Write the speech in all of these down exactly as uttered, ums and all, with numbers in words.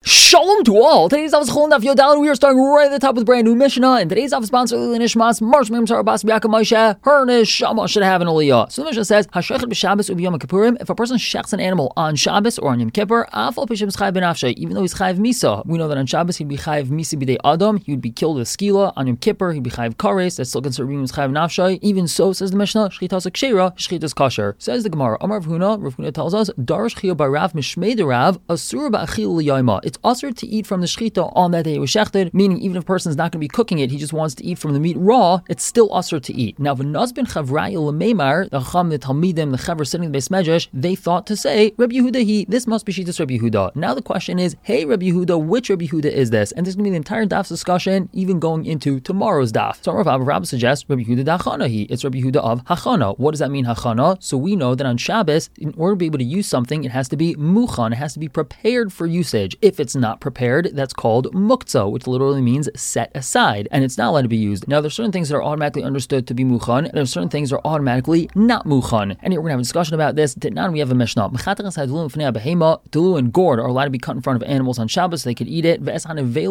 Shalom to all. Today's Daf is Chol Daf Yodal. We are starting right at the top with brand new Mishnah. And today's Daf is sponsored by Nishmas Marsh Mim Tar Bas Biaka Moshe. Her neshama should have an aliyah. So the Mishnah says, Hashechet b'Shabbos u'b'Yom Kippurim. If a person shechs an animal on Shabbos or on Yom Kippur, Afal Pishim Chayv B'Nafshay. Even though he's Chayv Misa, we know that on Shabbos he'd be Chayv Misa b'Dei Adam. He would be killed with skila. On Yom Kippur he'd be Chayv Kares. That's still considered being Chayv Nafshay. Even so, says the Mishnah, Shchitas Kshera, Shchitas Kasher. Says the Gemara, Amar Rav Huna. Rav Huna tells us, Darish Chiyah Barav Mishmei Derav Asur Ba'achil L'Yayma. It's usher to eat from the shechita on that day it was shechted, meaning even if a person is not going to be cooking it, he just wants to eat from the meat raw, it's still usher to eat. Now, v'naz ben chavraya l'meimar, the chacham, the talmidim, the chaver sitting in the Beis Medrash, they thought to say, Rabbi Yehuda, he, this must be shitas Rabbi Yehuda. Now the question is, hey Rabbi Yehuda, which Rabbi Yehuda is this? And this is going to be the entire daf's discussion, even going into tomorrow's daf. So Rav Rabbi suggests Rabbi Yehuda da'achana he. It's Rabbi Yehuda of hachana. What does that mean, hachana? So we know that on Shabbos, in order to be able to use something, it has to be muchan, it has to be prepared for usage. If it's not prepared, that's called muktzah, which literally means set aside, and it's not allowed to be used. Now, there's certain things that are automatically understood to be muchan, and there's certain things that are automatically not muchan. And here we're going to have a discussion about this. Now we have a Mishnah. Dulu and gourd are allowed to be cut in front of animals on Shabbos, so they could eat it. And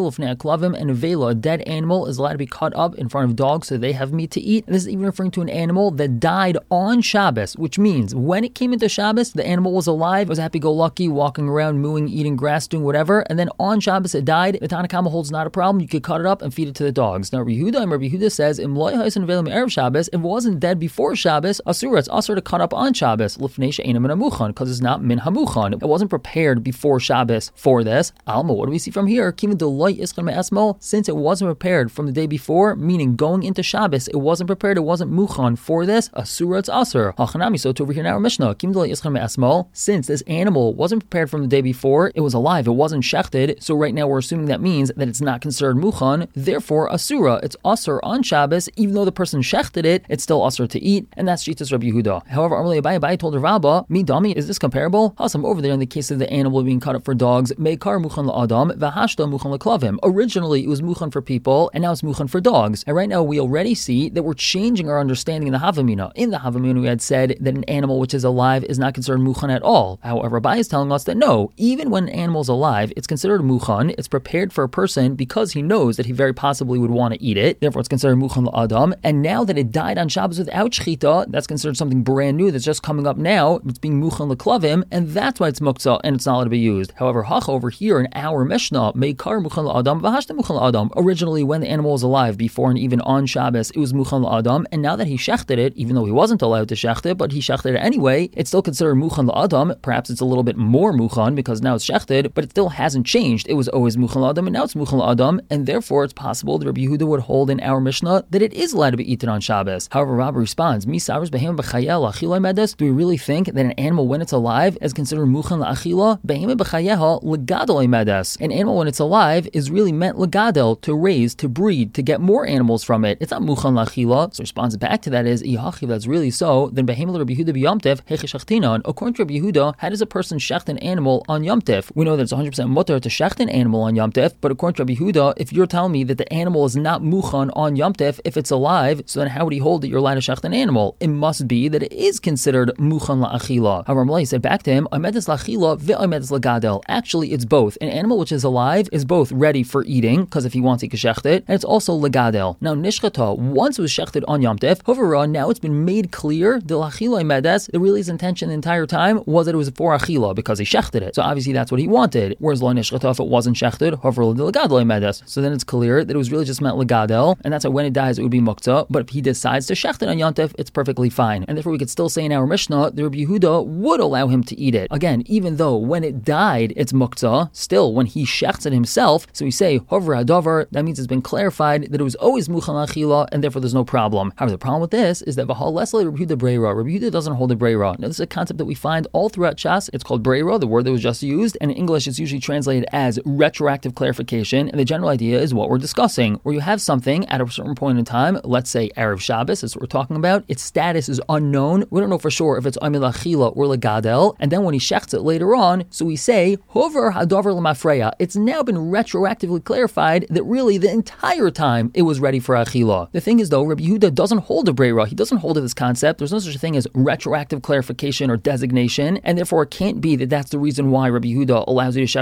a vela, a dead animal, is allowed to be cut up in front of dogs, so they have meat to eat. And this is even referring to an animal that died on Shabbos, which means when it came into Shabbos, the animal was alive, was happy-go-lucky, walking around, mooing, eating grass, doing whatever, and then on Shabbos it died. The Tanna Kama holds not a problem. You could cut it up and feed it to the dogs. Now, Rabbi Yehuda and Rabbi Yehuda says, Im loy ha'isen ve'elim erev Shabbos, if it wasn't dead before Shabbos, asura, it's asur to cut up on Shabbos, l'fnei she'eina min hamuchan, because it's not min hamuchan. It wasn't prepared before Shabbos for this. Alma, what do we see from here? Kimin deloy ischan me'esmo, since it wasn't prepared from the day before, meaning going into Shabbos, it wasn't prepared, it wasn't muchan for this, asura, it's asur. Hachanami, so to over here in our Mishnah, Kimin deloy ischan me'esmo, since this animal wasn't prepared from the day before, it was alive, it wasn't shechted, so right now we're assuming that means that it's not considered muchan, therefore asura, it's asur on Shabbos, even though the person shechted it, it's still asur to eat, and that's shitas Rabbi Yehuda. However, Amalei Abaye Abaye told Rabba, mi dami, is this comparable? Hasam over there in the case of the animal being cut up for dogs, meikar muchan la'adam, v'hashta muchan la'klavim. Originally it was muchan for people, and now it's muchan for dogs. And right now we already see that we're changing our understanding in the Havamina. In the Havamina we had said that an animal which is alive is not considered muchan at all. However, Abaye is telling us that no, even when an animal is alive, it's considered muchan, it's prepared for a person because he knows that he very possibly would want to eat it. Therefore, it's considered muchan la'adam. And now that it died on Shabbos without shechita, that's considered something brand new that's just coming up now. It's being muchan la'klavim, and that's why it's muktzah and it's not allowed to be used. However, hach over here in our Mishnah, meikar muchan la'adam, v'hashta muchan la'adam. Originally, when the animal was alive, before and even on Shabbos, it was muchan la'adam, and now that he shechted it, even though he wasn't allowed to shecht it, but he shechted it anyway, it's still considered muchan la'adam. Perhaps it's a little bit more muchan because now it's shechted, but it still hasn't changed. It was always muchan la'adam, and now it's muchan la'adam, and therefore it's possible that Rabbi Yehuda would hold in our Mishnah that it is allowed to be eaten on Shabbos. However, Rabbi responds, Mi savers behema b'chayel achila medes. Do we really think that an animal when it's alive is considered muchan la'achila? Behema b'chayeha legadol medes. An animal when it's alive is really meant legadel, to raise, to breed, to get more animals from it. It's not muchan la'achila. So response back to that is, if that's really so, then behema Rabbi Yehuda b'yomtiv hecheshachtinan. According to Rabbi Yehuda, how does a person shecht an animal on Yom Tif? We know that it's one hundred percent mutter to shecht an animal on Yom Tif, but according to Rabbi Yehuda, if you're telling me that the animal is not muchan on Yom Tif, if it's alive, so then how would he hold that you're allowed to shecht an animal? It must be that it is considered muchan la'achila. However, Malay said back to him, Amedes la'achila ve'amedes la'gadel. Actually, it's both. An animal which is alive is both ready for eating, because if he wants, he can shecht it, and it's also legadel. Now, nishchata, once it was shechted on Yom Tif, however, now it's been made clear, the la'achila medes, the really his intention the entire time was that it was for achila, because he shechted it. So obviously that's what he wanted. Whereas lo nishchata, if it wasn't shechted, however, legadel medes. So then it's clear that it was really just meant legadel, and that's why when it dies, it would be muktzah. But if he decides to shecht it on Yom Tif, it's perfectly fine. And therefore, we could still say in our Mishnah, the Rabbi Yehuda would allow him to eat it. Again, even though when it died, it's muktzah, still, when he shechts it himself, so we say, hover hadavar, that means it's been clarified that it was always muchan la'achila, and therefore there's no problem. However, the problem with this is that v'hal lesle Rabbi Yehuda breira. Rabbi Yehuda doesn't hold a breira. Now, this is a concept that we find all throughout Shas. It's called breira, the word that was just used, and in English, it's usually translated as retroactive clarification, and the general idea is what we're discussing, where you have something at a certain point in time, let's say Erev Shabbos, that's what we're talking about, its status is unknown, we don't know for sure if it's amil achila or legadel, and then when he shechts it later on, so we say, hover hadavar l'mafreya, it's now been retroactively clarified that really the entire time it was ready for achila. The thing is though, Rabbi Yehuda doesn't hold a breira, he doesn't hold to this concept, there's no such a thing as retroactive clarification or designation, and therefore it can't be that that's the reason why Rabbi Yehuda allows you to shecht an animal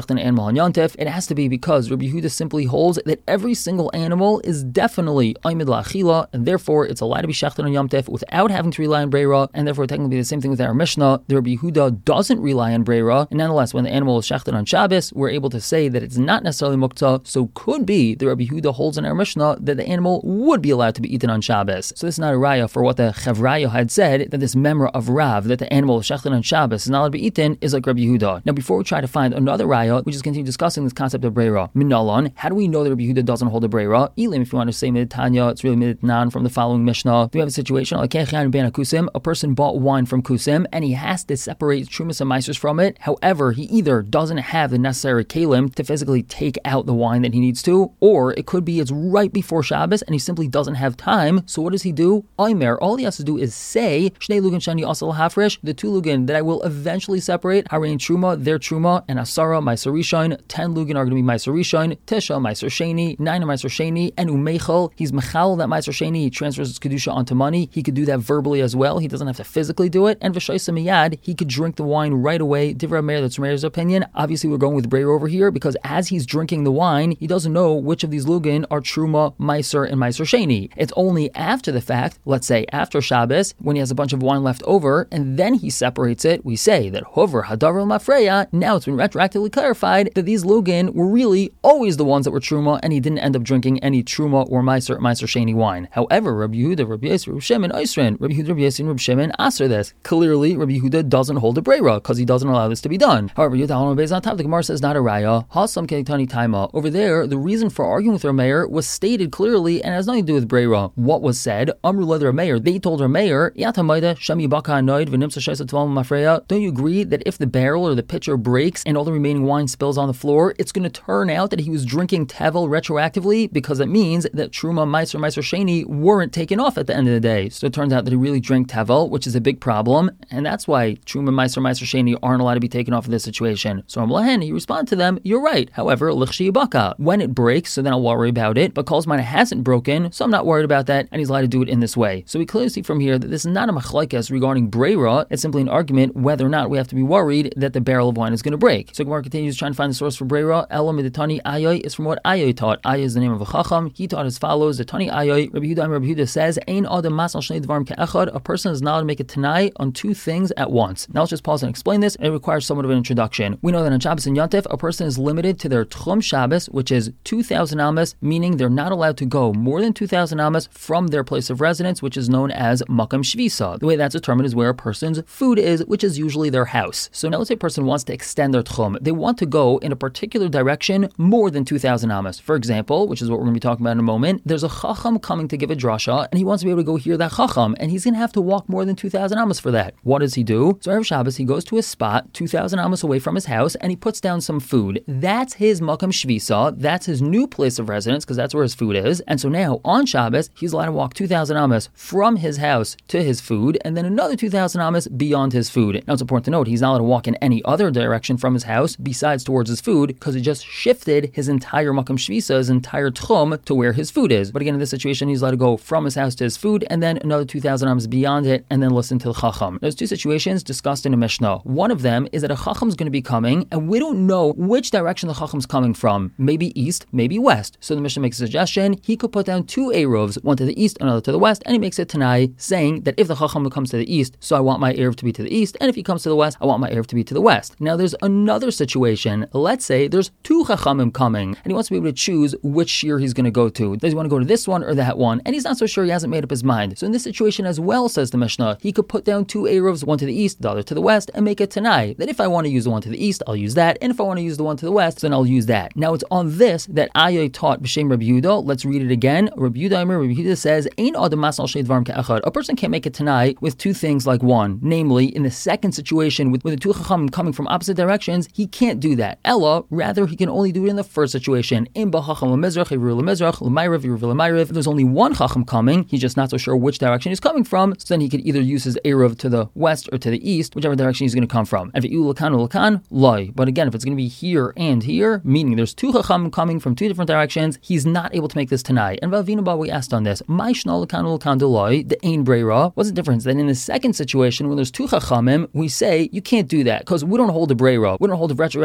on Yontif, it has to be because Rabbi Yehuda simply holds that every single animal is definitely Oimid La'achila, and therefore it's allowed to be shechted on Yom Tif without having to rely on Breira, and therefore technically the same thing with our Mishnah. The Rabbi Yehuda doesn't rely on Breira, and nonetheless, when the animal is shechted on Shabbos, we're able to say that it's not necessarily muktzah, so could be the Rabbi Yehuda holds in our Mishnah that the animal would be allowed to be eaten on Shabbos. So this is not a raya for what the Chevraya had said, that this memra of Rav, that the animal is shechted on Shabbos is not allowed to be eaten, is like Rabbi Yehuda. Now before we try to find another raya, we just continue discussing this concept of Breira. Minalon, how do we know that Rabbi Yehuda doesn't hold a Breira? Elim, if you want to say Tanya, it's really Midnan from the following Mishnah. We have a situation like a person bought wine from Kusim and he has to separate Trumas and Meisers from it. However, he either doesn't have the necessary kalim to physically take out the wine that he needs to, or it could be it's right before Shabbos and he simply doesn't have time. So what does he do? Oimer, all he has to do is say Shnei Lugan Shani Asal Hafresh, the two Lugan that I will eventually separate, Harein Truma, their Truma, and Asara, Meiser Rishon. Ten Lugan are going to be Meiser Rishon, Tisha, Meiser Sheni, nine are Meiser Sheni, and Umeichel, he's Mechal, that Meiser Sheni, he transfers his Kedusha onto money. He could do that verbally as well. He doesn't have to physically do it. And V'shaisa Miyad, he could drink the wine right away. Divrei Meir, that's Meir's opinion. Obviously, we're going with Breira over here because as he's drinking the wine, he doesn't know which of these Lugan are Truma, Meiser, and Meiser Sheni. It's only after the fact, let's say after Shabbos, when he has a bunch of wine left over, and then he separates it, we say that Hover Hadavar Mafreya, now it's been retroactively clarified that these Lugan were really always the ones that were Truma, and he didn't end up drinking any Truma or Meiser, Meiser Sheni wine. However, Rabbi Yehuda, Rabbi Yisrael, Rabbi Shimon, Oisrin, Rabbi Yehuda, Rabbi Yisrael, Rabbi Shimon, answer this. Clearly, Rabbi Yehuda doesn't hold a Breira because he doesn't allow this to be done. However, Yehuda, based on top, the Gemara says not a Raya. Hasam Keitani Taima. Over there, the reason for arguing with Rameir was stated clearly and has nothing to do with Breira. What was said? Amru Leather Rameir. They told Rameir, Yatamaida, Shami Baka Anoid, Venimsa Shaisa Tval Mafreya. Don't you agree that if the barrel or the pitcher breaks and all the remaining wine spills on the floor, it's going to turn out that he was drinking Tevel retroactively because it means that Truma, Meiser, Meiser Sheni weren't taken off at the end of the day. So it turns out that he really drank Tevel, which is a big problem, and that's why Truma, Meiser, Meiser Sheni aren't allowed to be taken off in this situation. So Amlahen, he responded to them, you're right. However, Lichshi Baka, when it breaks, so then I'll worry about it, but Kolzman hasn't broken, so I'm not worried about that, and he's allowed to do it in this way. So we clearly see from here that this is not a machlaikas regarding Breira, it's simply an argument whether or not we have to be worried that the barrel of wine is going to break. So Gemara continues trying to find the source for Breira. Elam Miditani Ayoy is from what Ayoy taught. Ayoy is the name of a chacham. He taught as follows: the Tani Ayoy, Rabbi Yehuda, Rabbi Yehuda says, Ein Adam Masal Shnei Dvarim Ke'echad, a person is not allowed to make a Tanai on two things at once. Now let's just pause and explain this. It requires somewhat of an introduction. We know that on Shabbos and Yontif, a person is limited to their Tchum Shabbos, which is two thousand amas, meaning they're not allowed to go more than two thousand amas from their place of residence, which is known as Makam Shvisa. The way that's determined is where a person's food is, which is usually their house. So now let's say a person wants to extend their Tchum. They want to go in a particular direction more than two thousand amas. For example, which is what we're going to be talking about in a moment, there's a Chacham coming to give a drasha, and he wants to be able to go hear that Chacham, and he's going to have to walk more than two thousand amas for that. What does he do? So Erev Shabbos, he goes to a spot two thousand amas away from his house, and he puts down some food. That's his Makam Shvisa. That's his new place of residence, because that's where his food is. And so now, on Shabbos, he's allowed to walk two thousand amas from his house to his food, and then another two thousand amas beyond his food. Now, it's important to note, he's not allowed to walk in any other direction from his house besides towards his food, because he just shifted his entire Makam Shvisa, his entire Tchum, to where his food is. But again, in this situation, he's allowed to go from his house to his food, and then another two thousand amas beyond it, and then listen to the Chacham. There's two situations discussed in a Mishnah. One of them is that a Chacham is going to be coming, and we don't know which direction the Chacham is coming from. Maybe east, maybe west. So the Mishnah makes a suggestion. He could put down two Eruvs, one to the east, another to the west, and he makes a Tanai, saying that if the Chacham comes to the east, so I want my Eruv to be to the east, and if he comes to the west, I want my Eruv to be to the west. Now there's another situation. Let's say there's two Chachamim coming, and he wants to be able to choose which shir he's going to go to. Does he want to go to this one or that one? And he's not so sure, he hasn't made up his mind. So in this situation as well, says the Mishnah, he could put down two Eruvs, one to the east, the other to the west, and make a Tanai, that if I want to use the one to the east, I'll use that, and if I want to use the one to the west, then I'll use that. Now it's on this that Ayoy taught B'Shem Rabbi Yehuda. Let's read it again. Rabbi Yehuda, Rabbi Yehuda says, Ein Adam Masal Shnei Dvarim Ke'echad. A person can't make a Tanai with two things like one. Namely, in the second situation, with, with the two Chachamim coming from opposite directions, he can't do that. Ella, rather, he can only do it in the first situation. In B'Chacham L'Mizrach, Yivru L'Mizrach, L'Mayrav, Yivru L'Mayrav. If there's only one Chacham coming, he's just not so sure which direction he's coming from, so then he could either use his Eruv to the west or to the east, whichever direction he's going to come from. And V'yu L'kan L'Kan, Loi. But again, if it's going to be here and here, meaning there's two Chacham coming from two different directions, he's not able to make this Tanai. And Valvinaba, we asked on this, My Shna L'kan L'Kan Deloi, the Ein Breira. What's the difference? Then in the second situation, when there's two Chachamim, we say you can't do that because we don't hold a Breira. We don't hold a retroactive clarification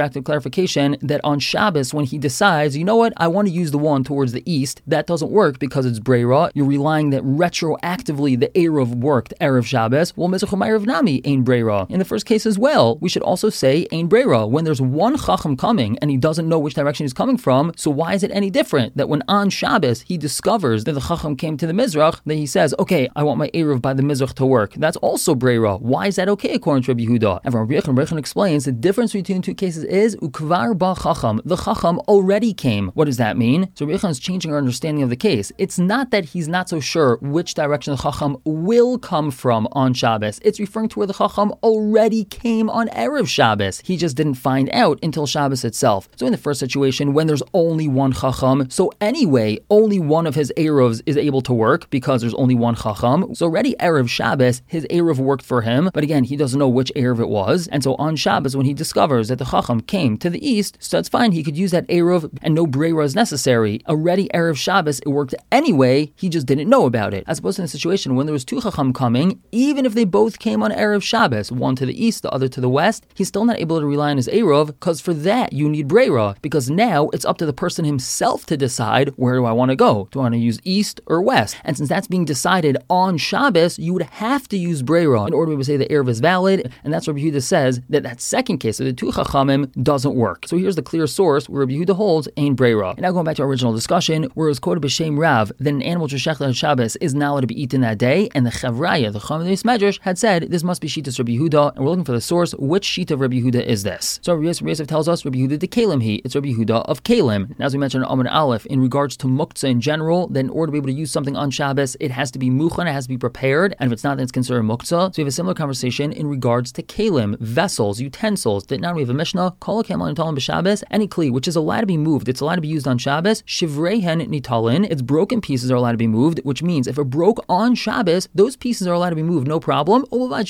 clarification that on Shabbos, when he decides, you know what, I want to use the one towards the east, that doesn't work because it's Breira. You're relying that retroactively the Erev worked Erev Shabbos. Well, Mezach U'Ma'ariv Nami Ein Breira. In the first case as well, we should also say Ein Breira. When there's one Chacham coming and he doesn't know which direction he's coming from, so why is it any different that when on Shabbos he discovers that the Chacham came to the Mizrach, that he says, okay, I want my Erev by the Mizrach to work? That's also Breira. Why is that okay according to Rabbi Yehuda? And Rabbi Yechon explains the difference between the two cases is Ukvar ba Chacham. The Chacham already came. What does that mean? So Rabbi Yechon is changing our understanding of the case. It's not that he's not so sure which direction the Chacham will come from on Shabbos. It's referring to where the Chacham already came on Erev Shabbos. He just didn't find out until Shabbos itself. So in the first situation, when there's only one Chacham, so anyway, only one of his Erevs is able to work because there's only one Chacham. So already Erev Shabbos, his Erev worked for him, but again, he doesn't know which Erev it was. And so on Shabbos, when he discovers that the Chacham came to the east, so that's fine. He could use that Erev and no Breira is necessary. Already Erev Shabbos, it worked anyway. He just didn't know about it. As opposed to in a situation when there was two Chacham coming, even if they both came on Erev Shabbos, one to the east, the other to the west, he's still not able to rely on his Erev, because for that you need Breira, because now it's up to the person himself to decide, where do I want to go? Do I want to use east or west? And since that's being decided on Shabbos, you would have to use Breira in order to be able to say the Erev is valid, and that's what Rabbi Yehuda says, that that second case of the two Chachamim doesn't work. So here's the clear source where Rabbi Yehuda holds Ein Breira. And now going back to our original discussion, where it was quoted b'Shem Rav that an animal shechted on Shabbos is not allowed to be eaten that day, and the Chavraya, the Chachamim Medrash, had said this must be Shitas Rabbi Yehuda, and we're looking for the source. Which Shita of Rabbi Yehuda is this? So Rabbi Yosef tells us Rabbi Yehuda de Kalim he. It's Rabbi Yehuda of Kalim. And as we mentioned in Amud Aleph, in regards to muktzah in general, then in order to be able to use something on Shabbos, it has to be muchan, it has to be prepared, and if it's not, then it's considered muktzah. So we have a similar conversation in regards to Kalim, vessels, utensils. That now we have a Mishnah, Kol Kalim Nitalin b'Shabbos, any kli which is allowed to be moved, it's allowed to be used on Shabbos. Shivrehen Nitalin, its broken pieces are allowed to be moved, which means if it broke on Shabbos, those pieces are allowed to be moved, no problem.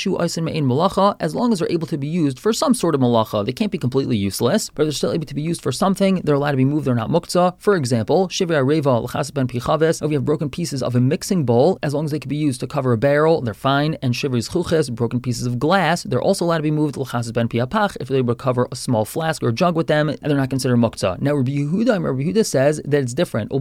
As long as they're able to be used for some sort of malacha, they can't be completely useless, but they're still able to be used for something. They're allowed to be moved. They're not muktzah. For example, shivrei reva l'chas ben pichaves. If we have broken pieces of a mixing bowl, as long as they can be used to cover a barrel, they're fine. And shivrei chuches, broken pieces of glass, they're also allowed to be moved l'chas ben piapach if they're able to cover a small flask or a jug with them, and they're not considered muktzah. Now, Rabbi Yehuda, Rabbi Yehuda says that it's different.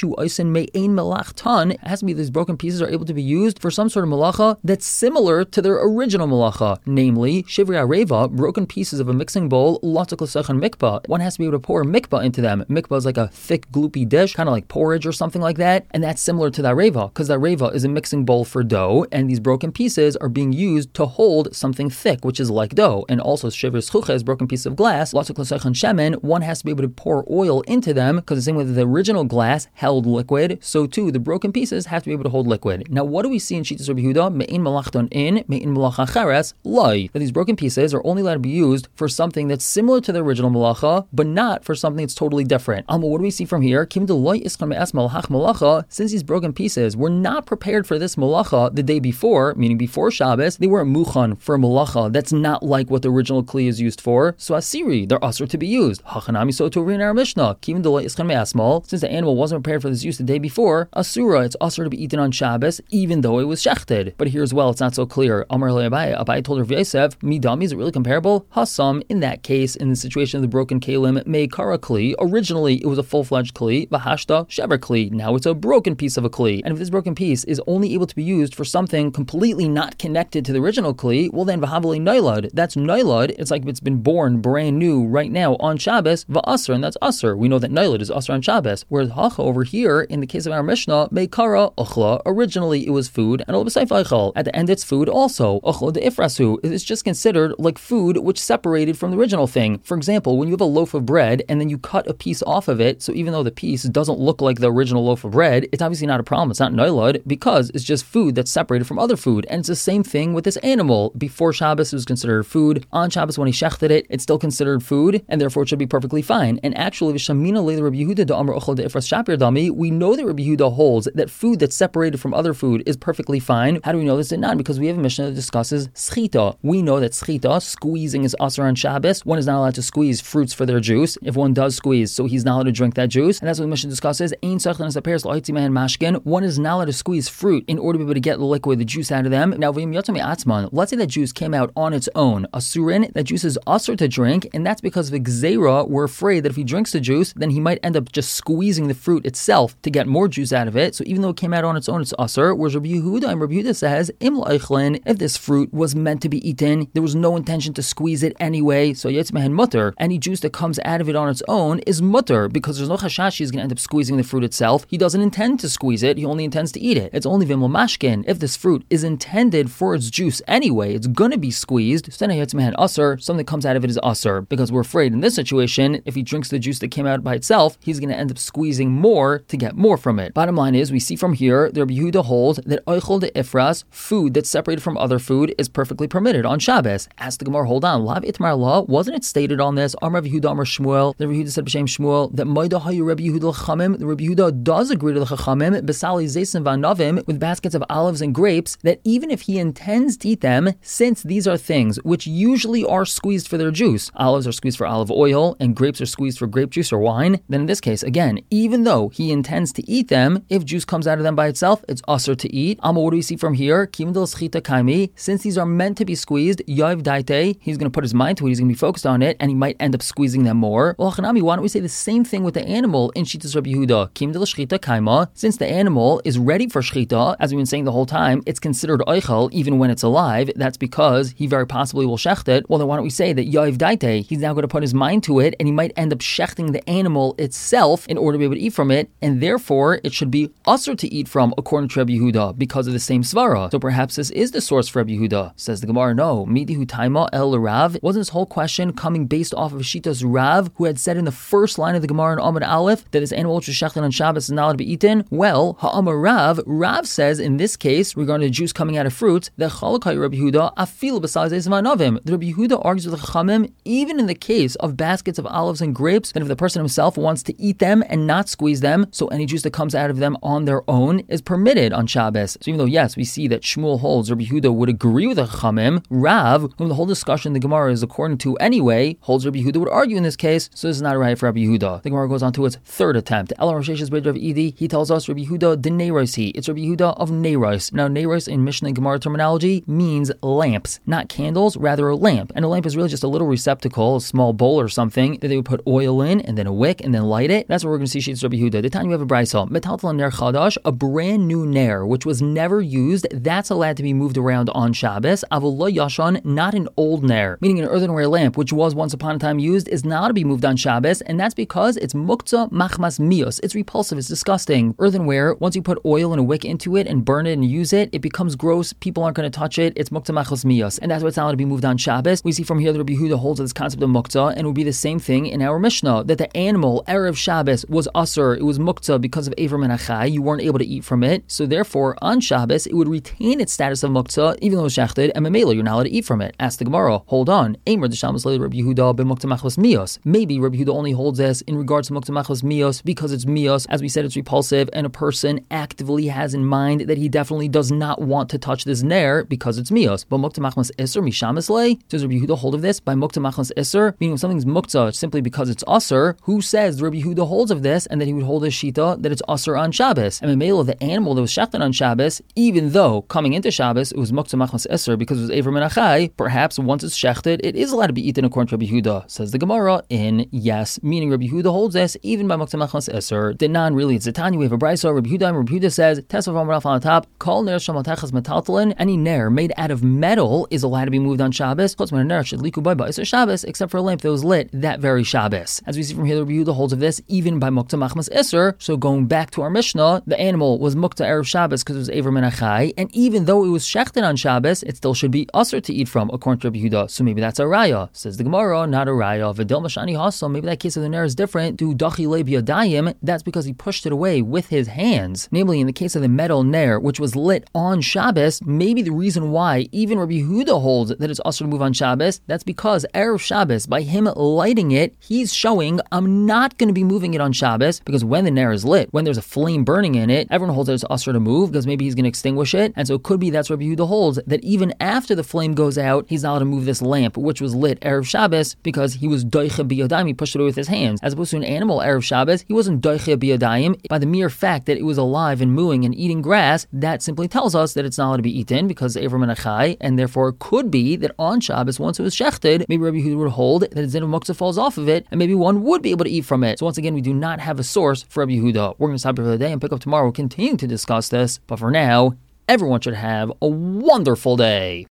It has to be these broken pieces are able to be used for some sort of malacha that's similar to their original malacha, namely shivrei areva, broken pieces of a mixing bowl, lotzak l'sechan mikvah. One has to be able to pour mikvah into them. Mikvah is like a thick, gloopy dish, kind of like porridge or something like that, and that's similar to the areva, because the areva is a mixing bowl for dough, and these broken pieces are being used to hold something thick, which is like dough. And also shivrei schuches, broken piece of glass, lotzak l'sechan shemen, one has to be able to pour oil into them, because the same way that the original glass held liquid, so too the broken pieces have to be able to hold liquid. Now, what do we see in Shitas Rabbi Yehuda? Me'in malachton in, me'in malacha cheres, loy. That these broken pieces are only allowed to be used for something that's similar to the original malacha, but not for something that's totally different. Um, what do we see from here? Kim de loy ischan me'as malach malacha. Since these broken pieces were not prepared for this malacha the day before, meaning before Shabbos, they weren't muchan for malacha that's not like what the original kli is used for. So asiri, they're usher to be used. Hachanami so to read in our Mishnah. Kim de loy ischan me'as mal. Since the animal wasn't prepared for this use the day before, asura, it's usher to be eaten on Shabbos, even though it was shechted. But here as well, it's not so clear. Amar le Abaye, Abaye told Rav Yosef, midami, is it really comparable? Hasam, in that case, in the situation of the broken kalim, me kara kli. Originally, it was a full-fledged kli, v'hashta shever kli. Now it's a broken piece of a kli. And if this broken piece is only able to be used for something completely not connected to the original kli, well then v'havali nailad. That's nailad. It's like it's been born brand new right now on Shabbos, v'asr, and that's asr. We know that nailad is asr on Shabbos. Whereas hacha over here, in the case of our Mishnah, me kara ochla. Originally, it was food, and at the end it's food also. Ochla de ifrasu. It's just considered like food which separated from the original thing. For example, when you have a loaf of bread and then you cut a piece off of it, so even though the piece doesn't look like the original loaf of bread, it's obviously not a problem. It's not nailad because it's just food that's separated from other food. And it's the same thing with this animal. Before Shabbos, it was considered food. On Shabbos, when he shechted it, it's still considered food, and therefore it should be perfectly fine. And actually, Vishamina le Rabbi Yehuda de Amar Ochla de Ifras Shapir Dami, we know that Rabbi Yehuda holds that food that's separated from other food is perfectly fine. How do we know this? Not because we have a Mishnah that discusses schita. We know that schita, squeezing, is asur on Shabbos. One is not allowed to squeeze fruits for their juice. If one does squeeze, so he's not allowed to drink that juice. And that's what the Mishnah discusses. One is not allowed to squeeze fruit in order to be able to get the liquid, the juice out of them. Now, let's say that juice came out on its own. Asurin, that juice is asur to drink, and that's because of Gzeira, we're afraid that if he drinks the juice, then he might end up just squeezing the fruit itself to get more juice out of it. So even though it came out on its own, it's Asr. Whereas Rabbi Yehuda, and Rabbi Yehuda says, Im Leichlin, if this fruit was meant to be eaten, there was no intention to squeeze it anyway, so Yetz Mehen Mutter. Any juice that comes out of it on its own is Mutter, because there's no chashash he's going to end up squeezing the fruit itself. He doesn't intend to squeeze it, he only intends to eat it. It's only Vimel Mashkin. If this fruit is intended for its juice anyway, it's going to be squeezed, so then Yetz Mehen Asr, something that comes out of it is Asr, because we're afraid in this situation, if he drinks the juice that came out by itself, he's going to end up squeezing more to get more from it. Bottom line is, we see from here, the Rabbi Yehuda holds that Oichel de Ifras, food that's separated from other food, is perfectly permitted on Shabbos. As the Gemara, hold on, Lav Itmar Law, wasn't it stated on this? Amar Rabbi Yehuda Amar Shmuel, the Rabbi Yehuda said B'Shem Shmuel, that Maida Hayu Rabbi Yehuda L'Chachamim, the Rabbi Yehuda does agree to the Chachamim, Besali Zaysim Vanavim, with baskets of olives and grapes, that even if he intends to eat them, since these are things which usually are squeezed for their juice, olives are squeezed for olive oil, and grapes are squeezed for grape juice or wine, then in this case, again, even though he intends to eat them, if juice comes out of them by itself, it's usher to eat. Amma, what do we see from here? Kimdal Schita Kaimi, since these are meant to be squeezed, Yav Daite, he's going to put his mind to it, he's going to be focused on it, and he might end up squeezing them more. Well, Chanami, why don't we say the same thing with the animal in Shitas Rabbi Yehuda? Kimdal Schita Kaima, since the animal is ready for Schita, as we've been saying the whole time, it's considered Eichel even when it's alive. That's because he very possibly will shecht it. Well, then why don't we say that Yav Daite, he's now going to put his mind to it, and he might end up shechting the animal itself in order to be able to eat from it, and therefore it should be usher to eat from according to Rabbi Yehuda because of the same svara. So perhaps this is the source for Rabbi Yehuda. Says the Gemara, no. Midihu Taima El Rav. Wasn't this whole question coming based off of Shitas Rav, who had said in the first line of the Gemara in Amud Aleph that this animal which was shechted on Shabbos is not allowed to be eaten? Well, Ha'amar Rav, Rav says in this case, regarding the juice coming out of fruits, that Chalakai Rabbi Yehuda afil b'sal zeis v'anavim. The Rabbi Yehuda argues with the Chachamim, even in the case of baskets of olives and grapes, that if the person himself wants to eat them and not squeeze them, so any juice that comes out of them on their own is permitted on Shabbos. So even though, yes, we see that Shmuel holds Rabbi Yehuda would agree with the Chachamim, Rav, whom the whole discussion the Gemara is according to anyway, holds Rabbi Yehuda would argue in this case, so this is not a right for Rabbi Yehuda. The Gemara goes on to its third attempt. El Roshesh's Beit Rav Idi, he tells us Rabbi Yehuda de Neirosi. It's Rabbi Yehuda of Neiros. Now, Neiros in Mishnah and Gemara terminology means lamps, not candles, rather a lamp. And a lamp is really just a little receptacle, a small bowl or something that they would put oil in, and then a wick, and then light it. That's what we're going to see. Sheets Rabbi Yehuda. The time you have a brayso, metaltal ner chadash, a brand new ner which was never used, that's allowed to be moved around on Shabbos. Avol lo yashan, not an old ner, meaning an earthenware lamp which was once upon a time used is not to be moved on Shabbos, and that's because it's muktzah machmas mios. It's repulsive. It's disgusting. Earthenware, once you put oil and a wick into it and burn it and use it, it becomes gross. People aren't going to touch it. It's muktzah machmas mios, and that's why it's not allowed to be moved on Shabbos. We see from here that Rabbi Yehuda holds this concept of muktzah, and it would be the same thing in our Mishnah, that the animal erev Shabbos was usur, it was muktzah because of Eiver min Achai, you weren't able to eat from it, so therefore on Shabbos it would retain its status of muktzah even though it was shechted, and memela you're not allowed to eat from it. Ask the Gemara, hold on, Eimer the Shabbos later Rabbi Yehuda be muktzah machmas mios. Maybe Rabbi Yehuda only holds this in regards to muktzah machmas mios because it's mios, as we said, it's repulsive, and a person actively has in mind that he definitely does not want to touch this ner because it's mios. But muktzah machmas iser mishamis lei, does Rabbi Yehuda hold of this by muktzah machmas iser, meaning when something's muktzah simply because it's usur? Who says Rabbi Yehuda holds of this, and that he would hold a shita that it's usur on Shabbos? And memela, the animal that was shechted on Shabbos, even though coming into Shabbos it was muktzah machmas iser because it was Eiver min Achai, perhaps once it's shechted it is allowed to be eaten according to Rabbi Yehuda. Says the Gemara in yes, meaning Rabbi Yehuda holds this even by muktzah machmas iser. Denan, really, it's a Tanya, we have a brayso. Rabbi Yehuda, Rabbi Yehuda says Tesav Amar on the top, kol ner shamaltechas metaltalin, any ner made out of metal is allowed to be moved on Shabbos, Shabbos, except for a lamp that was lit that very Shabbos. As we see from here, the Rabbi Yehuda holds of this even by muktzah machmas iser. So going back to our Mishnah, the animal was muktzah erev Shabbos because it was Eiver min Achai, and even though it was shechted on Shabbos, it still should be usher to eat from according to Rabbi Yehuda. So maybe that's a raya. Says the Gemara, not a raya. V'dil mashani hasam, maybe that case of the ner is different. Do dachi le biyadayim, that's because he pushed it away with his hands. Namely, in the case of the metal ner which was lit on Shabbos, maybe the reason why even Rabbi Yehuda holds that it's usher to move on Shabbos, that's because erev Shabbos, by him lighting it, he's showing I'm not going to be moving it on Shabbos, because when the ner is lit, when there's a flame burning in it, everyone holds that it's usher to move because maybe he's going to extinguish it, and so it could be that's Rabbi Yehuda holds that even after the flame goes out, he's not allowed to move this lamp which was lit erev Shabbos because he was doiche biyadayim, he pushed it away with his hands, as opposed to an animal erev Shabbos, he wasn't doiche biyadayim. By the mere fact that it was alive and mooing and eating grass, that simply tells us that it's not allowed to be eaten because Eiver min Achai, and therefore it could be that on Shabbos, once it was shechted, maybe Rabbi Yehuda would hold hold that a din of muktzah falls off of it, and maybe one would be able to eat from it. So once again, we do not have a source for Rabbi Yehuda. We're going to stop here for the day and pick up tomorrow. We'll continue to discuss this, but for now, everyone should have a wonderful day.